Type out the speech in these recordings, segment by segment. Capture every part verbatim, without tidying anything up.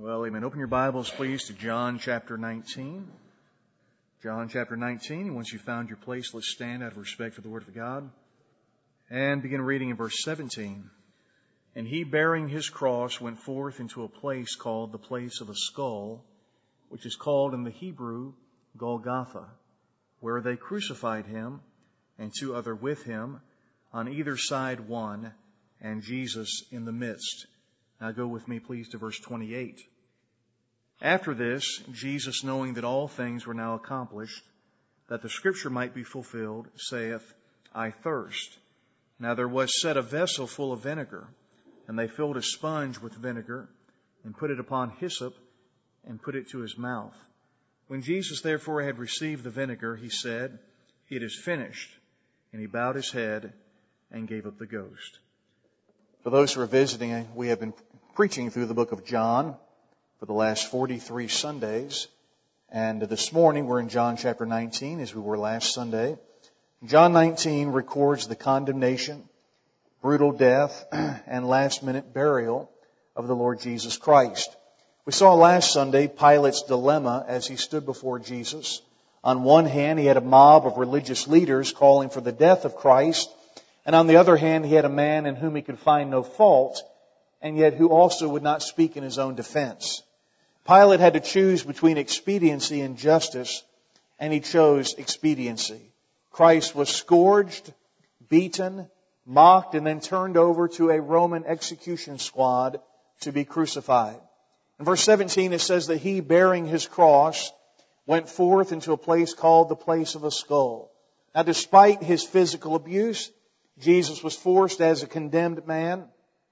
Well, amen. Open your Bibles, please, to John chapter nineteen. John chapter nineteen. Once you've found your place, let's stand out of respect for the Word of God and begin reading in verse seventeen. And he, bearing his cross, went forth into a place called the place of a skull, which is called in the Hebrew Golgotha, where they crucified him, and two other with him, on either side one, and Jesus in the midst. Now go with me, please, to verse twenty-eight. After this, Jesus, knowing that all things were now accomplished, that the Scripture might be fulfilled, saith, I thirst. Now there was set a vessel full of vinegar, and they filled a sponge with vinegar, and put it upon hyssop, and put it to his mouth. When Jesus therefore had received the vinegar, he said, It is finished. And he bowed his head and gave up the ghost. For those who are visiting, we have been preaching through the book of John for the last forty-three Sundays. And this morning we're in John chapter nineteen, as we were last Sunday. John nineteen records the condemnation, brutal death, and last-minute burial of the Lord Jesus Christ. We saw last Sunday Pilate's dilemma as he stood before Jesus. On one hand, he had a mob of religious leaders calling for the death of Christ. And on the other hand, he had a man in whom he could find no fault, and yet who also would not speak in his own defense. Pilate had to choose between expediency and justice, and he chose expediency. Christ was scourged, beaten, mocked, and then turned over to a Roman execution squad to be crucified. In verse seventeen, it says that he, bearing his cross, went forth into a place called the place of a skull. Now, despite his physical abuse, Jesus was forced as a condemned man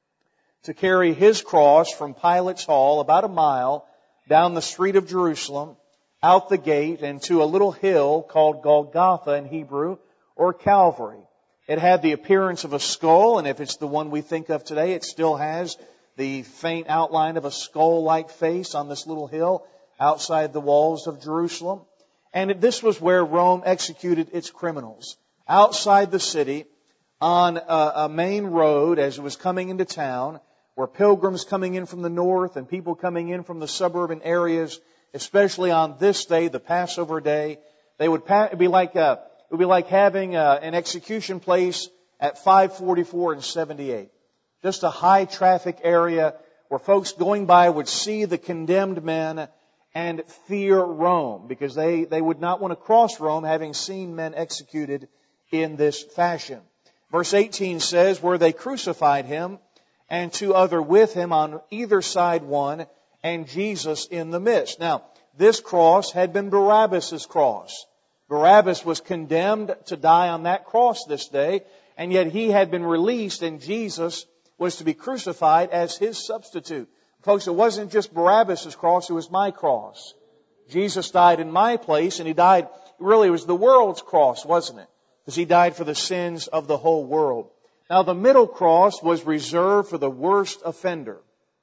to carry his cross from Pilate's hall about a mile down the street of Jerusalem, out the gate, and to a little hill called Golgotha in Hebrew, or Calvary. It had the appearance of a skull, and if it's the one we think of today, it still has the faint outline of a skull-like face on this little hill outside the walls of Jerusalem. And this was where Rome executed its criminals. Outside the city, on a, a main road as it was coming into town, where pilgrims coming in from the north and people coming in from the suburban areas, especially on this day, the Passover day, they would pa- it'd be like a, it would be like having a, an execution place at five forty-four and seventy-eight. Just a high traffic area where folks going by would see the condemned men and fear Rome, because they, they would not want to cross Rome having seen men executed in this fashion. Verse eighteen says, where they crucified him, and two other with him on either side one, and Jesus in the midst. Now, this cross had been Barabbas' cross. Barabbas was condemned to die on that cross this day, and yet he had been released, and Jesus was to be crucified as his substitute. Folks, it wasn't just Barabbas' cross, it was my cross. Jesus died in my place, and he died, really it was the world's cross, wasn't it? Because he died for the sins of the whole world. Now, the middle cross was reserved for the worst offender.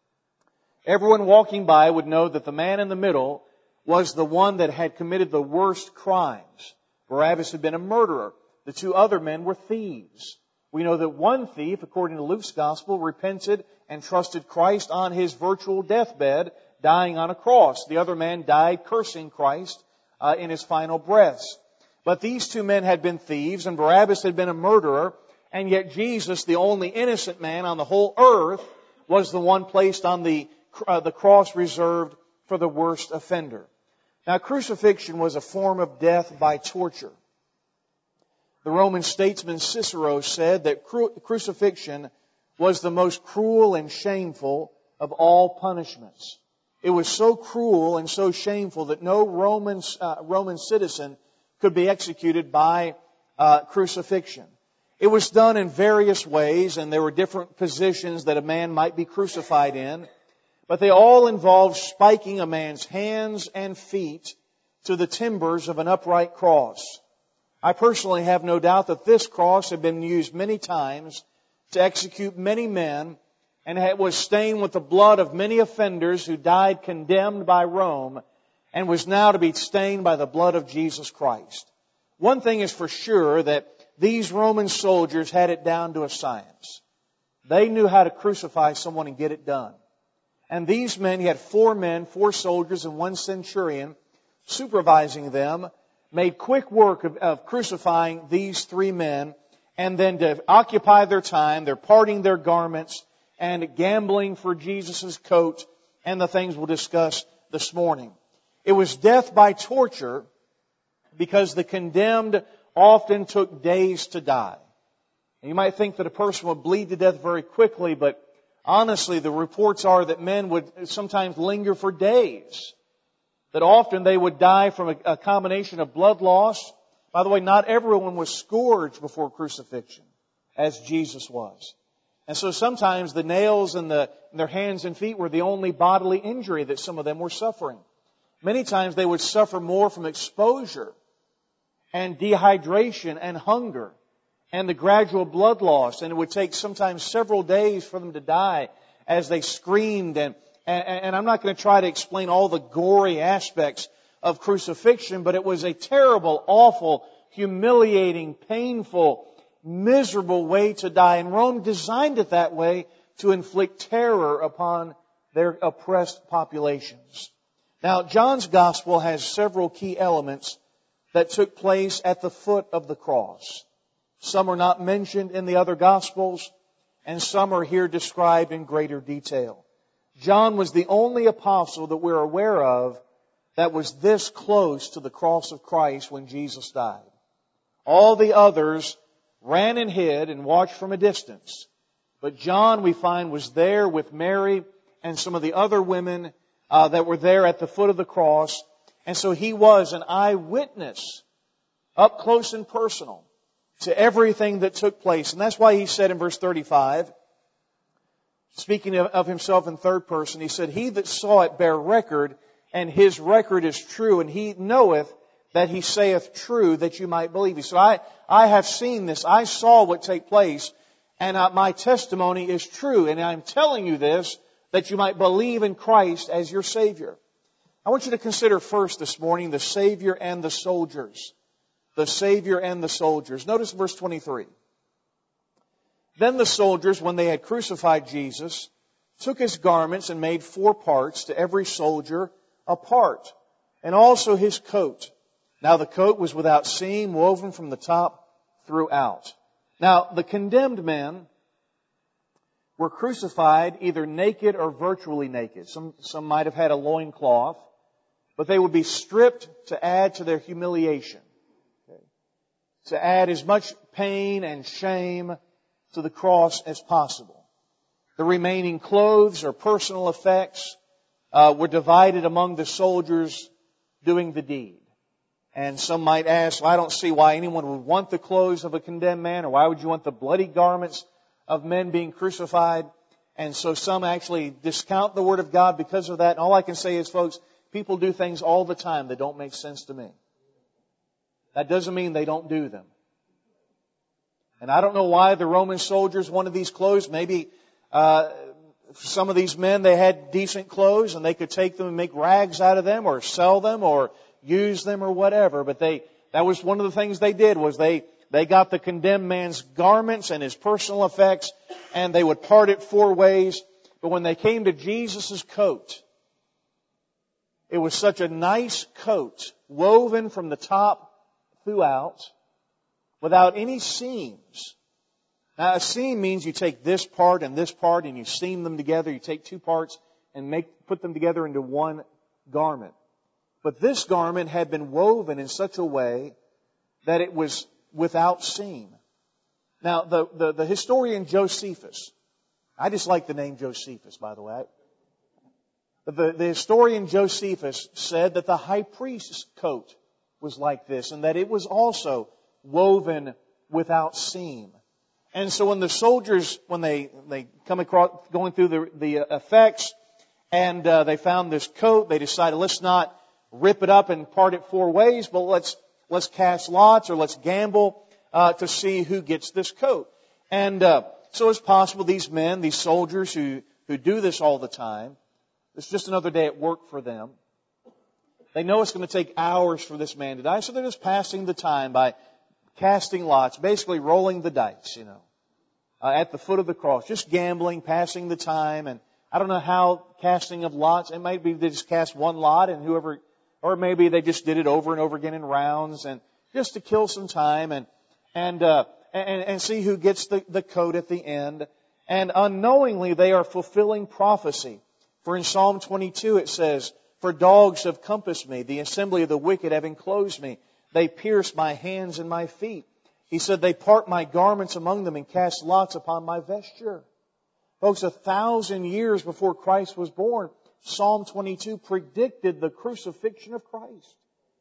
Everyone walking by would know that the man in the middle was the one that had committed the worst crimes. Barabbas had been a murderer. The two other men were thieves. We know that one thief, according to Luke's Gospel, repented and trusted Christ on his virtual deathbed, dying on a cross. The other man died cursing Christ uh, in his final breaths. But these two men had been thieves, and Barabbas had been a murderer, and yet Jesus, the only innocent man on the whole earth, was the one placed on the, uh, the cross reserved for the worst offender. Now, crucifixion was a form of death by torture. The Roman statesman Cicero said that cru- crucifixion was the most cruel and shameful of all punishments. It was so cruel and so shameful that no Roman, uh, Roman citizen could be executed by uh, crucifixion. It was done in various ways, and there were different positions that a man might be crucified in, but they all involved spiking a man's hands and feet to the timbers of an upright cross. I personally have no doubt that this cross had been used many times to execute many men, and it was stained with the blood of many offenders who died condemned by Rome, and was now to be stained by the blood of Jesus Christ. One thing is for sure, that these Roman soldiers had it down to a science. They knew how to crucify someone and get it done. And these men, he had four men, four soldiers, and one centurion supervising them, made quick work of, of crucifying these three men, and then to occupy their time, they're parting their garments and gambling for Jesus' coat and the things we'll discuss this morning. It was death by torture because the condemned often took days to die. And you might think that a person would bleed to death very quickly, but honestly, the reports are that men would sometimes linger for days. That often they would die from a, a combination of blood loss. By the way, not everyone was scourged before crucifixion, as Jesus was. And so sometimes the nails in, the, in their hands and feet were the only bodily injury that some of them were suffering. Many times they would suffer more from exposure and dehydration and hunger and the gradual blood loss. And it would take sometimes several days for them to die as they screamed. And, and, and I'm not going to try to explain all the gory aspects of crucifixion, but it was a terrible, awful, humiliating, painful, miserable way to die. And Rome designed it that way to inflict terror upon their oppressed populations. Now, John's Gospel has several key elements that took place at the foot of the cross. Some are not mentioned in the other Gospels, and some are here described in greater detail. John was the only apostle that we're aware of that was this close to the cross of Christ when Jesus died. All the others ran and hid and watched from a distance. But John, we find, was there with Mary and some of the other women uh, that were there at the foot of the cross. And so he was an eyewitness, up close and personal, to everything that took place. And that's why he said in verse thirty-five, speaking of, of himself in third person, he said, "He that saw it bare record, and his record is true, and he knoweth that he saith true, that you might believe." So I, I have seen this. I saw what take place, and uh, my testimony is true. And I'm telling you this, that you might believe in Christ as your Savior. I want you to consider first this morning the Savior and the soldiers. The Savior and the soldiers. Notice verse twenty-three. "Then the soldiers, when they had crucified Jesus, took his garments and made four parts, to every soldier a part, and also his coat. Now the coat was without seam, woven from the top throughout." Now the condemned men were crucified either naked or virtually naked. Some, some might have had a loincloth, but they would be stripped to add to their humiliation. Okay. To add as much pain and shame to the cross as possible. The remaining clothes or personal effects uh, were divided among the soldiers doing the deed. And some might ask, well, I don't see why anyone would want the clothes of a condemned man, or why would you want the bloody garments of men being crucified? And so some actually discount the Word of God because of that. And all I can say is, folks, people do things all the time that don't make sense to me. That doesn't mean they don't do them. And I don't know why the Roman soldiers wanted these clothes. Maybe uh, some of these men, they had decent clothes and they could take them and make rags out of them or sell them or use them or whatever. But they that was one of the things they did, was they, they got the condemned man's garments and his personal effects, and they would part it four ways. But when they came to Jesus' coat, it was such a nice coat, woven from the top throughout, without any seams. Now, a seam means you take this part and this part and you seam them together. You take two parts and make put them together into one garment. But this garment had been woven in such a way that it was without seam. Now, the, the, the historian Josephus, I just like the name Josephus, by the way. The, the historian Josephus said that the high priest's coat was like this, and that it was also woven without seam. And so when the soldiers, when they, they come across, going through the, the effects, and uh, they found this coat, they decided, let's not rip it up and part it four ways, but let's let's cast lots or let's gamble uh, to see who gets this coat. And uh, so it's possible these men, these soldiers who, who do this all the time, it's just another day at work for them. They know it's going to take hours for this man to die, so they're just passing the time by casting lots, basically rolling the dice, you know, uh, at the foot of the cross, just gambling, passing the time, and I don't know how casting of lots, it might be they just cast one lot and whoever, or maybe they just did it over and over again in rounds and just to kill some time and, and, uh, and, and see who gets the, the coat at the end. And unknowingly they are fulfilling prophecy. For in Psalm twenty-two it says, "For dogs have compassed me, the assembly of the wicked have enclosed me. They pierce my hands and my feet." He said, "They part my garments among them and cast lots upon my vesture." Folks, a thousand years before Christ was born, Psalm twenty-two predicted the crucifixion of Christ.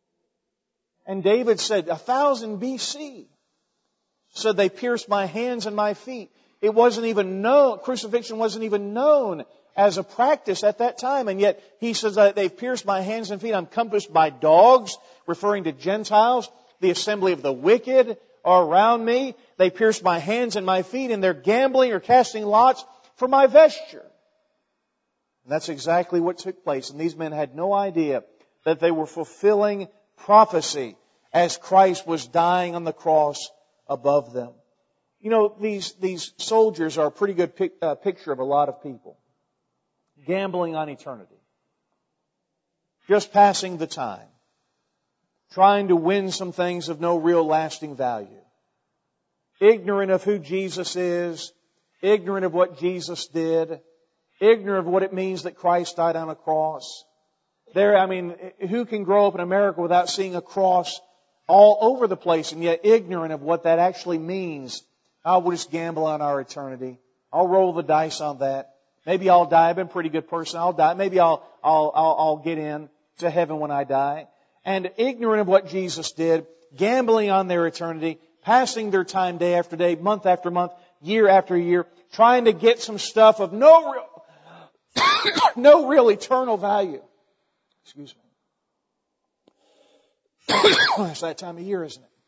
And David said, a thousand B C, said, "They pierced my hands and my feet." It wasn't even known, crucifixion wasn't even known as a practice at that time. And yet he says that they've pierced my hands and feet. I'm compassed by dogs, referring to Gentiles. The assembly of the wicked are around me. They pierced my hands and my feet, and they're gambling or casting lots for my vesture. And that's exactly what took place. And these men had no idea that they were fulfilling prophecy as Christ was dying on the cross above them. You know, these, these soldiers are a pretty good pic, uh, picture of a lot of people. Gambling on eternity. Just passing the time. Trying to win some things of no real lasting value. Ignorant of who Jesus is. Ignorant of what Jesus did. Ignorant of what it means that Christ died on a cross. There, I mean, who can grow up in America without seeing a cross all over the place and yet ignorant of what that actually means? Oh, we'll just gamble on our eternity. I'll roll the dice on that. Maybe I'll die. I've been a pretty good person. I'll die. Maybe I'll, I'll, I'll, I'll get in to heaven when I die. And ignorant of what Jesus did, gambling on their eternity, passing their time day after day, month after month, year after year, trying to get some stuff of no real, no real eternal value. Excuse me. It's that time of year, isn't it?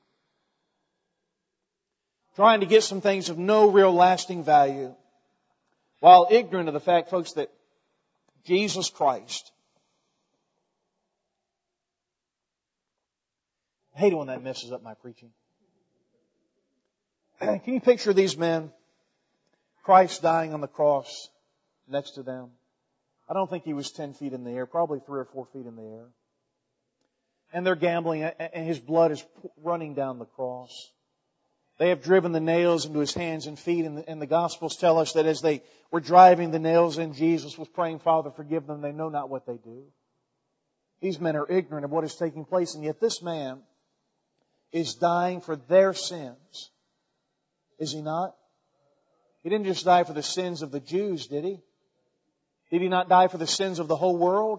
Trying to get some things of no real lasting value, while ignorant of the fact, folks, that Jesus Christ, I hate it when that messes up my preaching. Can you picture these men, Christ dying on the cross next to them? I don't think He was ten feet in the air, probably three or four feet in the air. And they're gambling, and His blood is running down the cross. They have driven the nails into His hands and feet, and the, and the Gospels tell us that as they were driving the nails in, Jesus was praying, "Father, forgive them, they know not what they do." These men are ignorant of what is taking place, and yet this man is dying for their sins. Is he not? He didn't just die for the sins of the Jews, did He? Did He not die for the sins of the whole world?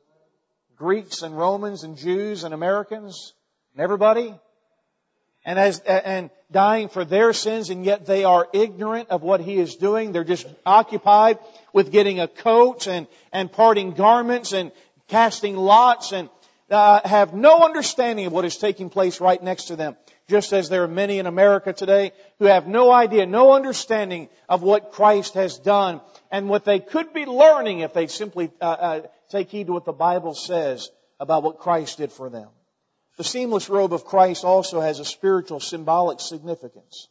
Greeks and Romans and Jews and Americans and everybody? And as and dying for their sins, and yet they are ignorant of what He is doing. They're just occupied with getting a coat and, and parting garments and casting lots and uh, have no understanding of what is taking place right next to them. Just as there are many in America today who have no idea, no understanding of what Christ has done and what they could be learning if they simply uh, uh, take heed to what the Bible says about what Christ did for them. The seamless robe of Christ also has a spiritual, symbolic significance.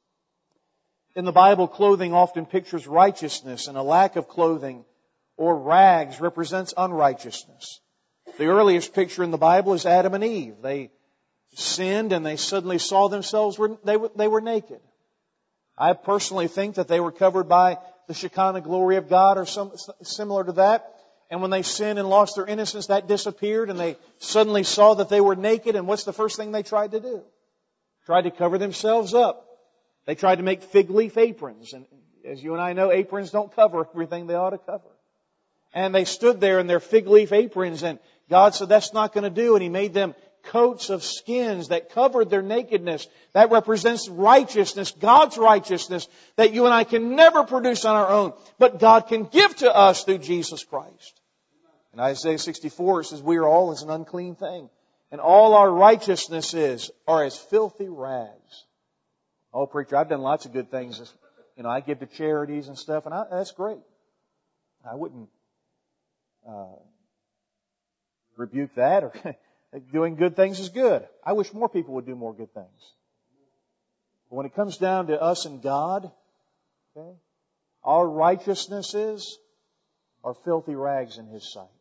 In the Bible, clothing often pictures righteousness, and a lack of clothing or rags represents unrighteousness. The earliest picture in the Bible is Adam and Eve. They sinned and they suddenly saw themselves, were, they, were, they were naked. I personally think that they were covered by the Shekinah glory of God or some, similar to that. And when they sinned and lost their innocence, that disappeared, and they suddenly saw that they were naked. And what's the first thing they tried to do? Tried to cover themselves up. They tried to make fig leaf aprons. And as you and I know, aprons don't cover everything they ought to cover. And they stood there in their fig leaf aprons, and God said that's not going to do. And He made them coats of skins that covered their nakedness. That represents righteousness, God's righteousness, that you and I can never produce on our own, but God can give to us through Jesus Christ. In Isaiah sixty-four, it says, "We are all as an unclean thing, and all our righteousnesses are as filthy rags." Oh, preacher, I've done lots of good things. You know, I give to charities and stuff, and I, that's great. I wouldn't uh, rebuke that, or doing good things is good. I wish more people would do more good things. But when it comes down to us and God, okay, our righteousnesses are filthy rags in His sight.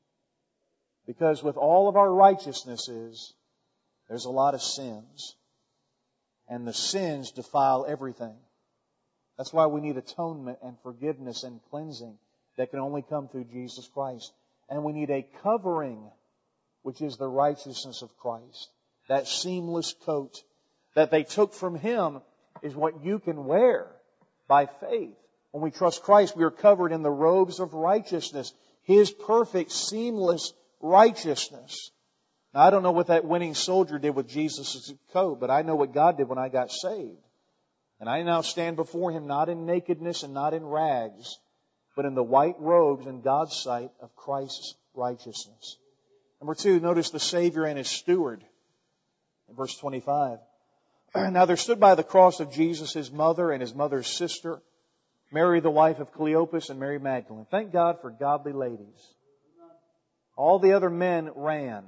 Because with all of our righteousnesses, there's a lot of sins. And the sins defile everything. That's why we need atonement and forgiveness and cleansing that can only come through Jesus Christ. And we need a covering, which is the righteousness of Christ. That seamless coat that they took from Him is what you can wear by faith. When we trust Christ, we are covered in the robes of righteousness. His perfect, seamless righteousness. Now, I don't know what that winning soldier did with Jesus' coat, but I know what God did when I got saved. And I now stand before Him not in nakedness and not in rags, but in the white robes in God's sight of Christ's righteousness. Number two, notice the Savior and His steward. In verse twenty-five. Now there stood by the cross of Jesus His mother and His mother's sister, Mary the wife of Cleopas and Mary Magdalene. Thank God for godly ladies. All the other men ran.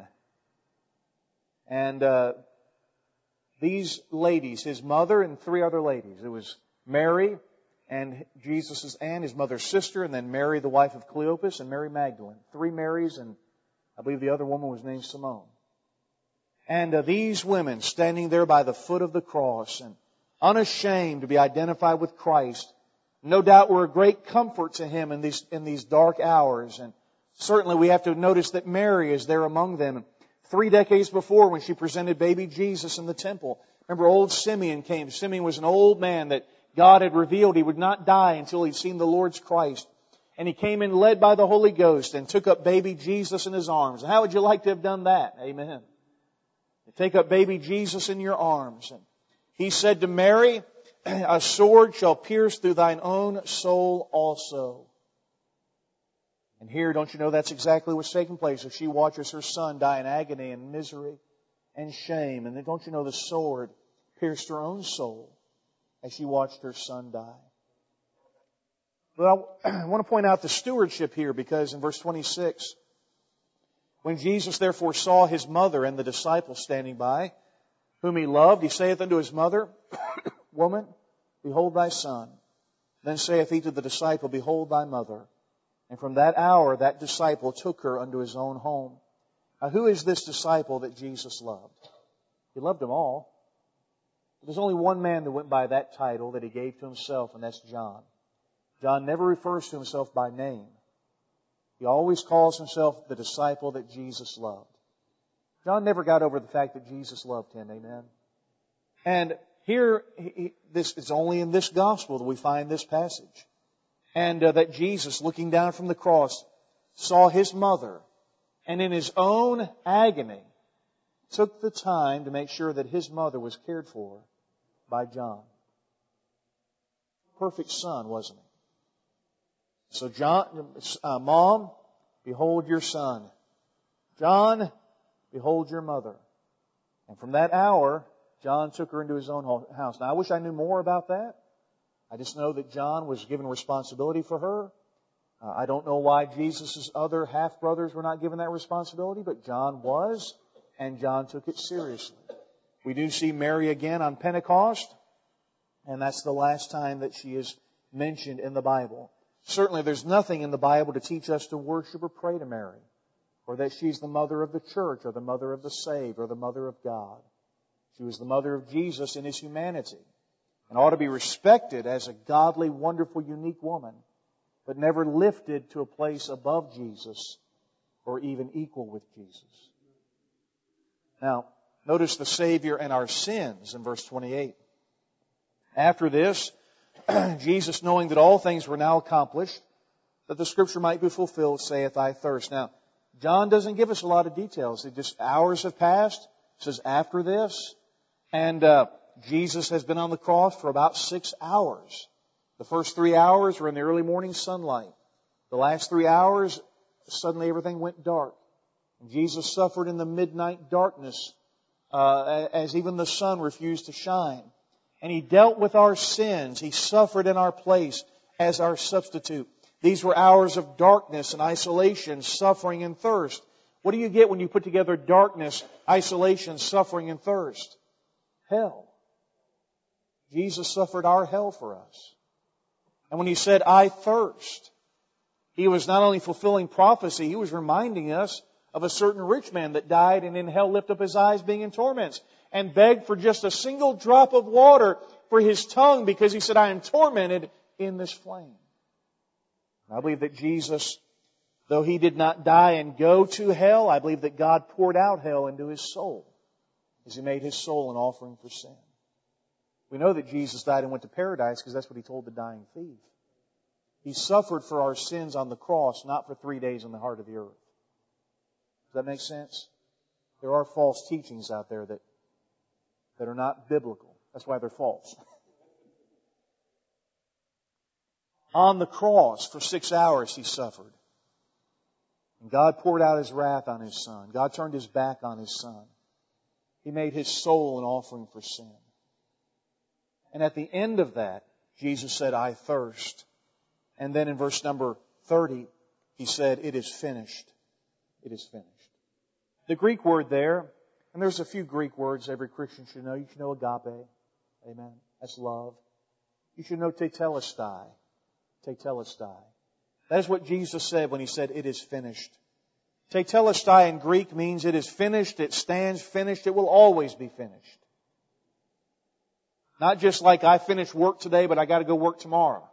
And uh, these ladies, His mother and three other ladies. It was Mary and Jesus' and His mother's sister, and then Mary the wife of Cleopas and Mary Magdalene. Three Marys, and I believe the other woman was named Simone. And uh, these women standing there by the foot of the cross and unashamed to be identified with Christ, no doubt were a great comfort to Him in these, in these dark hours. And certainly we have to notice that Mary is there among them. Three decades before, when she presented baby Jesus in the temple, remember old Simeon came. Simeon was an old man that God had revealed he would not die until he'd seen the Lord's Christ. And he came in led by the Holy Ghost and took up baby Jesus in his arms. How would you like to have done that? Amen. Take up baby Jesus in your arms. And he said to Mary, a sword shall pierce through thine own soul also. And here, don't you know that's exactly what's taking place as she watches her son die in agony and misery and shame. And then don't you know the sword pierced her own soul as she watched her son die. But I want to point out the stewardship here, because in verse twenty-six, when Jesus therefore saw His mother and the disciples standing by, whom He loved, He saith unto His mother, Woman, behold thy son. Then saith He to the disciple, Behold thy mother. And from that hour that disciple took her unto his own home. Now who is this disciple that Jesus loved? He loved them all. There's only one man that went by that title that He gave to Himself, and that's John. John never refers to himself by name. He always calls himself the disciple that Jesus loved. John never got over the fact that Jesus loved him. Amen. And here, he, this is only in this gospel that we find this passage. And uh, that Jesus, looking down from the cross, saw His mother, and in His own agony, took the time to make sure that His mother was cared for by John. Perfect son, wasn't he? So John, uh, Mom, behold your son. John, behold your mother. And from that hour, John took her into his own house. Now, I wish I knew more about that. I just know that John was given responsibility for her. Uh, I don't know why Jesus' other half-brothers were not given that responsibility, but John was, and John took it seriously. We do see Mary again on Pentecost, and that's the last time that she is mentioned in the Bible. Certainly there's nothing in the Bible to teach us to worship or pray to Mary, or that she's the mother of the church, or the mother of the saved, or the mother of God. She was the mother of Jesus in His humanity, and ought to be respected as a godly, wonderful, unique woman, but never lifted to a place above Jesus or even equal with Jesus. Now, notice the Savior and our sins in verse twenty-eight. After this, Jesus, knowing that all things were now accomplished, that the Scripture might be fulfilled, saith, I thirst. Now, John doesn't give us a lot of details. It just, hours have passed. It says, after this. And uh, Jesus has been on the cross for about six hours. The first three hours were in the early morning sunlight. The last three hours, suddenly everything went dark. And Jesus suffered in the midnight darkness uh, as even the sun refused to shine. And He dealt with our sins. He suffered in our place as our substitute. These were hours of darkness and isolation, suffering and thirst. What do you get when you put together darkness, isolation, suffering and thirst? Hell. Jesus suffered our hell for us. And when He said, I thirst, He was not only fulfilling prophecy, He was reminding us of a certain rich man that died and in hell lifted up his eyes being in torments and begged for just a single drop of water for his tongue because he said, I am tormented in this flame. I believe that Jesus, though He did not die and go to hell, I believe that God poured out hell into His soul as He made His soul an offering for sin. We know that Jesus died and went to paradise because that's what He told the dying thief. He suffered for our sins on the cross, not for three days in the heart of the earth. Does that make sense? There are false teachings out there that, that are not biblical. That's why they're false. On the cross for six hours He suffered. And God poured out His wrath on His Son. God turned His back on His Son. He made His soul an offering for sin. And at the end of that, Jesus said, I thirst. And then in verse number thirty, He said, it is finished. It is finished. The Greek word there, and there's a few Greek words every Christian should know. You should know agape. Amen. That's love. You should know tetelestai. Tetelestai. That is what Jesus said when He said, it is finished. Tetelestai in Greek means it is finished, it stands finished, it will always be finished. Not just like I finished work today, but I got to go work tomorrow.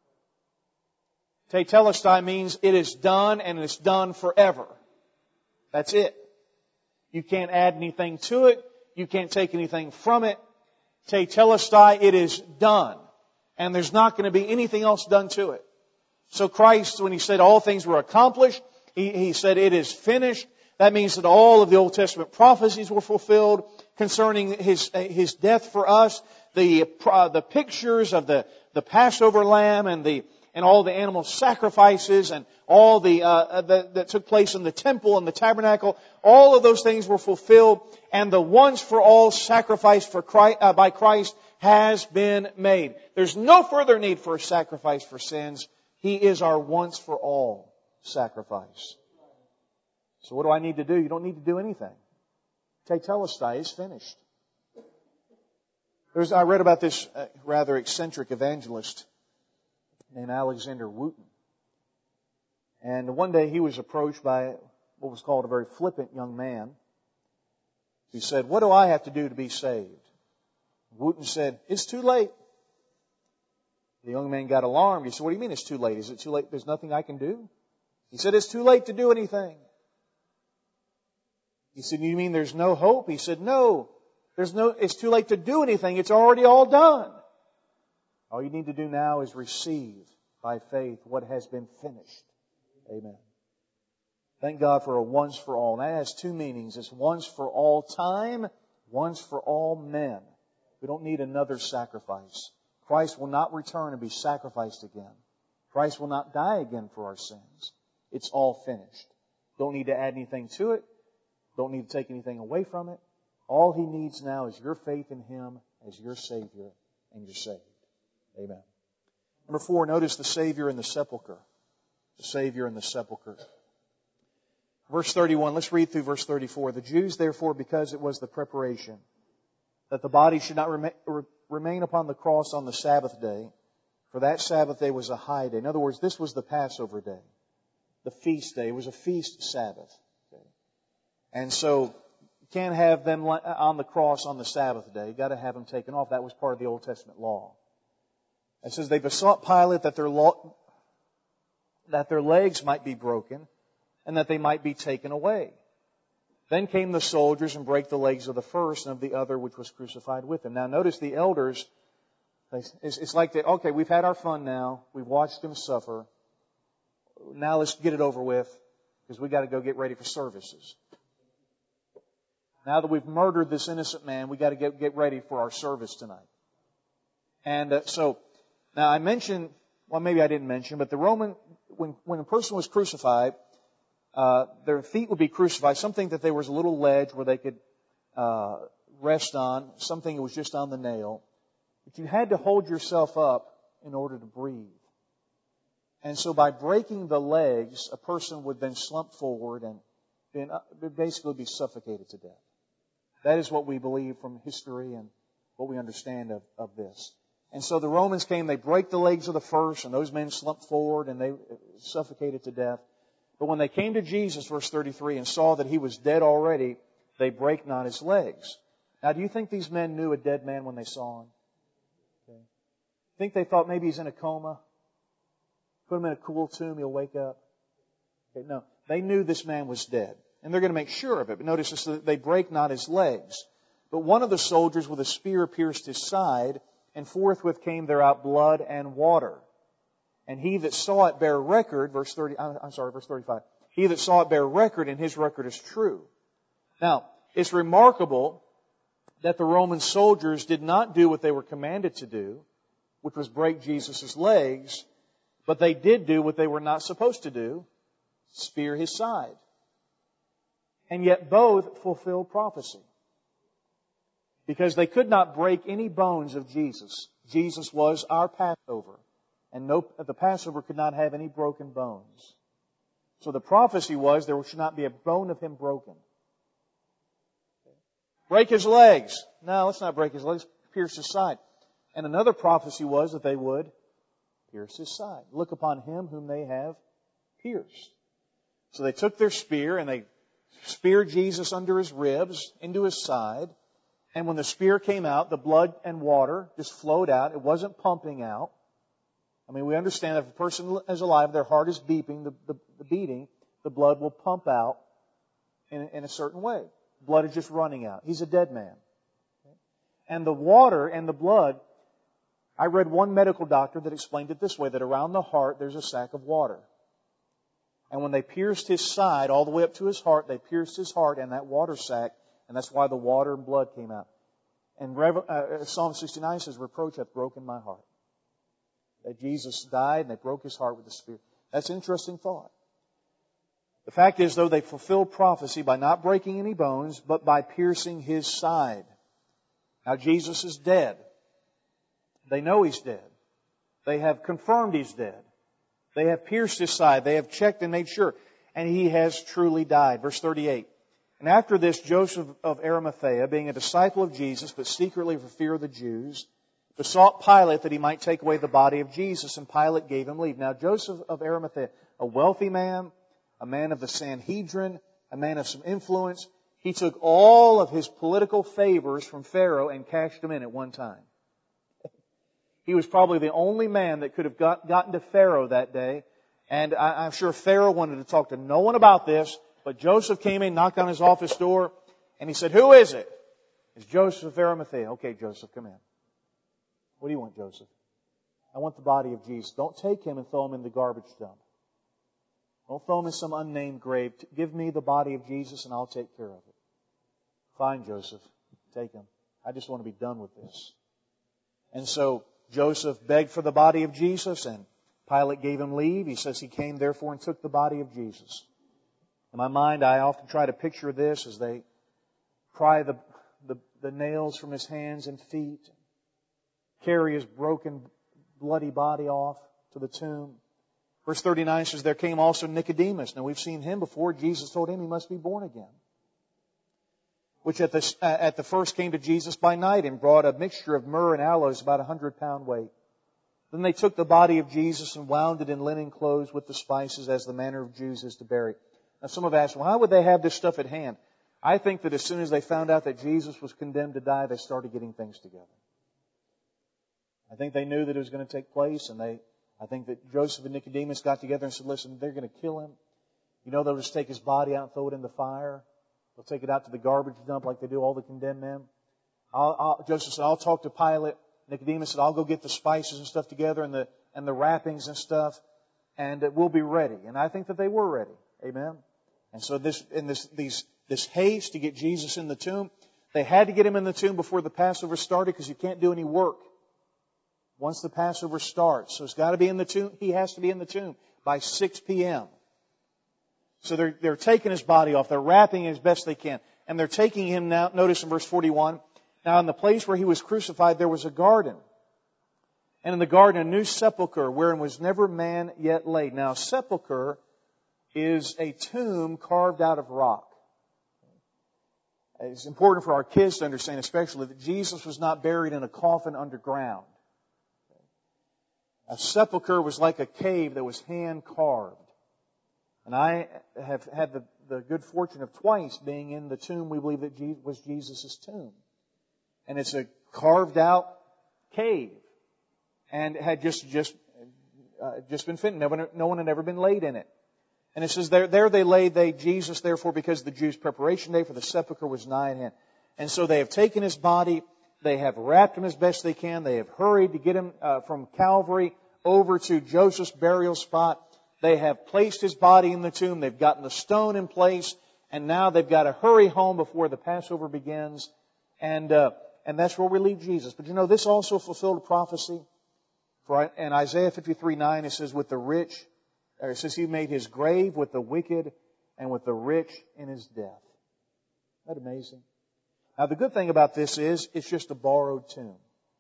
Tetelestai means it is done and it's done forever. That's it. You can't add anything to it. You can't take anything from it. Tetelestai, it is done. And there's not going to be anything else done to it. So Christ, when He said all things were accomplished, He, he said it is finished. That means that all of the Old Testament prophecies were fulfilled concerning His, His death for us. The, uh, the pictures of the, the Passover lamb and the, and all the animal sacrifices and all the, uh, the, that took place in the temple and the tabernacle, all of those things were fulfilled, and the once for all sacrifice for Christ, uh, by Christ has been made. There's no further need for a sacrifice for sins. He is our once for all sacrifice. So what do I need to do? You don't need to do anything. Tetelestai is finished. There's, I read about this uh, rather eccentric evangelist named Alexander Wooten. And one day he was approached by what was called a very flippant young man. He said, what do I have to do to be saved? Wooten said, it's too late. The young man got alarmed. He said, what do you mean it's too late? Is it too late? There's nothing I can do? He said, it's too late to do anything. He said, you mean there's no hope? He said, no. There's no, it's too late to do anything. It's already all done. All you need to do now is receive by faith what has been finished. Amen. Thank God for a once for all. And that has two meanings. It's once for all time, once for all men. We don't need another sacrifice. Christ will not return and be sacrificed again. Christ will not die again for our sins. It's all finished. Don't need to add anything to it. Don't need to take anything away from it. All He needs now is your faith in Him as your Savior, and you're saved. Amen. Number four, notice the Savior in the sepulcher. The Savior in the sepulcher. Verse thirty-one, let's read through verse thirty-four. The Jews, therefore, because it was the preparation, that the body should not remain, remain upon the cross on the Sabbath day, for that Sabbath day was a high day. In other words, this was the Passover day, the feast day. It was a feast Sabbath. Okay. And so, you can't have them on the cross on the Sabbath day. You've got to have them taken off. That was part of the Old Testament law. It says, they besought Pilate that their, law, that their legs might be broken and that they might be taken away. Then came the soldiers and brake the legs of the first and of the other which was crucified with him. Now notice the elders, it's like, they, okay, we've had our fun now. We've watched him suffer. Now let's get it over with because we've got to go get ready for services. Now that we've murdered this innocent man, we've got to get, get ready for our service tonight. And uh, so, now I mentioned, well maybe I didn't mention, but the Roman, when, when a person was crucified, Uh, their feet would be crucified, something that there was a little ledge where they could uh, rest on, something that was just on the nail. But you had to hold yourself up in order to breathe. And so by breaking the legs, a person would then slump forward and then basically be suffocated to death. That is what we believe from history and what we understand of, of this. And so the Romans came, they break the legs of the first, and those men slumped forward and they suffocated to death. But when they came to Jesus, verse thirty-three, and saw that he was dead already, they brake not his legs. Now, do you think these men knew a dead man when they saw him? Okay. Think they thought maybe he's in a coma? Put him in a cool tomb, he'll wake up? Okay, no. They knew this man was dead. And they're going to make sure of it. But notice this, that they break not his legs. But one of the soldiers with a spear pierced his side, and forthwith came there out blood and water. And he that saw it bare record, verse thirty, I'm sorry, verse thirty-five. He that saw it bear record, and his record is true. Now, it's remarkable that the Roman soldiers did not do what they were commanded to do, which was break Jesus' legs, but they did do what they were not supposed to do, spear his side. And yet both fulfilled prophecy. Because they could not break any bones of Jesus. Jesus was our Passover. And no, the Passover could not have any broken bones. So the prophecy was there should not be a bone of him broken. Break his legs. No, let's not break his legs. Pierce his side. And another prophecy was that they would pierce his side. Look upon him whom they have pierced. So they took their spear and they speared Jesus under his ribs, into his side. And when the spear came out, the blood and water just flowed out. It wasn't pumping out. I mean, we understand that if a person is alive, their heart is beeping, the, the, the beating, the blood will pump out in, in a certain way. Blood is just running out. He's a dead man. And the water and the blood, I read one medical doctor that explained it this way, that around the heart there's a sac of water. And when they pierced his side all the way up to his heart, they pierced his heart and that water sac, and that's why the water and blood came out. And uh, Psalm sixty-nine says, reproach hath broken my heart. That Jesus died and they broke his heart with the spear. That's an interesting thought. The fact is, though, they fulfilled prophecy by not breaking any bones, but by piercing his side. Now, Jesus is dead. They know he's dead. They have confirmed he's dead. They have pierced his side. They have checked and made sure. And he has truly died. Verse thirty-eight. And after this, Joseph of Arimathea, being a disciple of Jesus, but secretly for fear of the Jews, besought Pilate that he might take away the body of Jesus, and Pilate gave him leave. Now, Joseph of Arimathea, a wealthy man, a man of the Sanhedrin, a man of some influence, he took all of his political favors from Pharaoh and cashed them in at one time. He was probably the only man that could have got, gotten to Pharaoh that day. And I, I'm sure Pharaoh wanted to talk to no one about this, but Joseph came in, knocked on his office door, and he said, who is it? It's Joseph of Arimathea. Okay, Joseph, come in. What do you want, Joseph? I want the body of Jesus. Don't take him and throw him in the garbage dump. Don't throw him in some unnamed grave. Give me the body of Jesus and I'll take care of it. Fine, Joseph. Take him. I just want to be done with this. And so Joseph begged for the body of Jesus, and Pilate gave him leave. He says he came therefore and took the body of Jesus. In my mind, I often try to picture this as they pry the, the, the nails from his hands and feet, carry his broken, bloody body off to the tomb. Verse thirty-nine says, there came also Nicodemus. Now, we've seen him before. Jesus told him he must be born again. Which at the, uh, at the first came to Jesus by night and brought a mixture of myrrh and aloes, about a hundred pound weight. Then they took the body of Jesus and wound it in linen clothes with the spices, as the manner of Jews is to bury. Now, some have asked, well, how would they have this stuff at hand? I think that as soon as they found out that Jesus was condemned to die, they started getting things together. I think they knew that it was going to take place, and they, I think that Joseph and Nicodemus got together and said, listen, they're going to kill him. You know, they'll just take his body out and throw it in the fire. They'll take it out to the garbage dump like they do all the condemned men. I'll, I'll, Joseph said, I'll talk to Pilate. Nicodemus said, I'll go get the spices and stuff together and the, and the wrappings and stuff, and we'll be ready. And I think that they were ready. Amen. And so this, in this, these, this haste to get Jesus in the tomb, they had to get him in the tomb before the Passover started, because you can't do any work once the Passover starts. So it's got to be in the tomb. He has to be in the tomb by six p.m. So they're, they're taking his body off. They're wrapping it as best they can. And they're taking him now. Notice in verse forty-one. Now in the place where he was crucified, there was a garden. And in the garden, a new sepulchre, wherein was never man yet laid. Now, sepulchre is a tomb carved out of rock. It's important for our kids to understand, especially, that Jesus was not buried in a coffin underground. A sepulcher was like a cave that was hand carved. And I have had the, the good fortune of twice being in the tomb we believe that was Jesus' tomb. And it's a carved out cave. And had just, just, uh, just been finished. No one, no one had ever been laid in it. And it says, there, there they laid they Jesus, therefore, because the Jews' preparation day for the sepulchre was nigh at hand. And so they have taken His body, they have wrapped Him as best they can, they have hurried to get Him uh, from Calvary over to Joseph's burial spot. They have placed His body in the tomb, they've gotten the stone in place, and now they've got to hurry home before the Passover begins. And, uh, and that's where we leave Jesus. But you know, this also fulfilled a prophecy. For in Isaiah fifty-three nine, it says, with the rich, or it says He made His grave with the wicked and with the rich in His death. Isn't that amazing? Now the good thing about this is, it's just a borrowed tomb.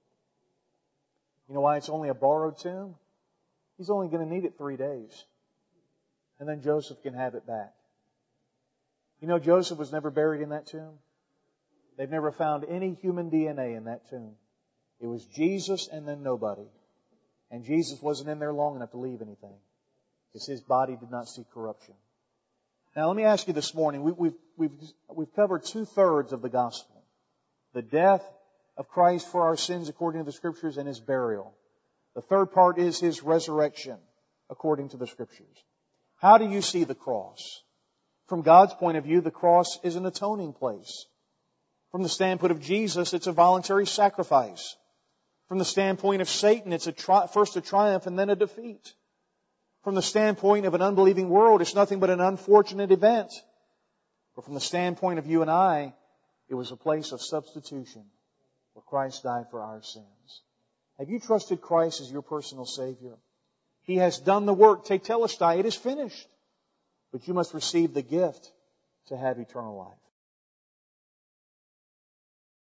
You know why it's only a borrowed tomb? He's only going to need it three days. And then Joseph can have it back. You know, Joseph was never buried in that tomb. They've never found any human D N A in that tomb. It was Jesus and then nobody. And Jesus wasn't in there long enough to leave anything, because His body did not see corruption. Now let me ask you this morning, we, we've, we've, we've covered two-thirds of the gospel. The death of Christ for our sins according to the Scriptures and His burial. The third part is His resurrection according to the Scriptures. How do you see the cross? From God's point of view, the cross is an atoning place. From the standpoint of Jesus, it's a voluntary sacrifice. From the standpoint of Satan, it's a tri- first a triumph and then a defeat. From the standpoint of an unbelieving world, it's nothing but an unfortunate event. But from the standpoint of you and I, it was a place of substitution where Christ died for our sins. Have you trusted Christ as your personal Savior? He has done the work. Tetelestai, it is finished. But you must receive the gift to have eternal life.